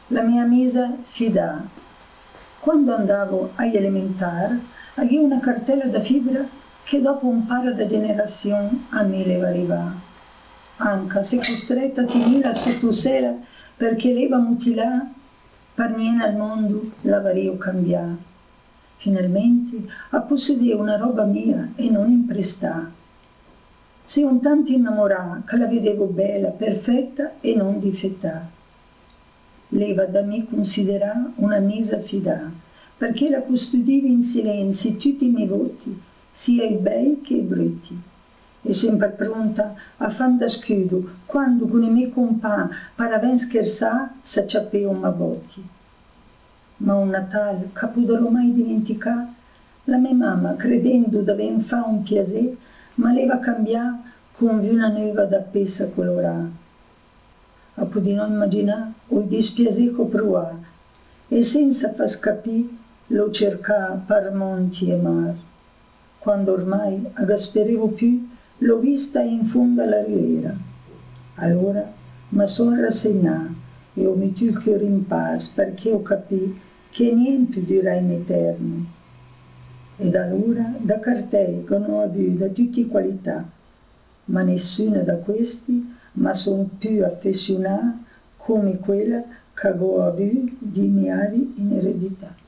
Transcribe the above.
la mia misa fida. Quando andavo agli elementari, avevo una cartella da fibra che dopo un paio di generazioni a me le arriva. Anche se costretta a tenere sotto sera perché leva mutilata, per niente al mondo l'avrei cambiata. Finalmente a possedere una roba mia e non imprestata. Sei un tanto innamorata che la vedevo bella, perfetta e non difettata. Leva da me considerata una misa fidata, perché la custodiva in silenzio tutti i miei voti, sia i bei che i brutti. E sempre pronta a far da scudo quando con i miei compagni paraven scherzare s'acciappeva un botti. Ma un Natale che potrò mai dimenticare, la mia mamma, credendo d'aver fa un piacere, ma leva cambiare con una nuova da pessa colorata. A poter non immaginare il dispiacere che provava e senza far capire lo cercava per monti e mar. Quando ormai agasperevo più, l'ho vista in fondo alla riviera. Allora mi sono rassegnata e ho messo il cuore in pace perché ho capito che niente dura in eterno. Ed allora da cartei che non ho avuto da tutte qualità, ma nessuna da questi mi sono più affezionata come quella che ho avuto di mia in eredità.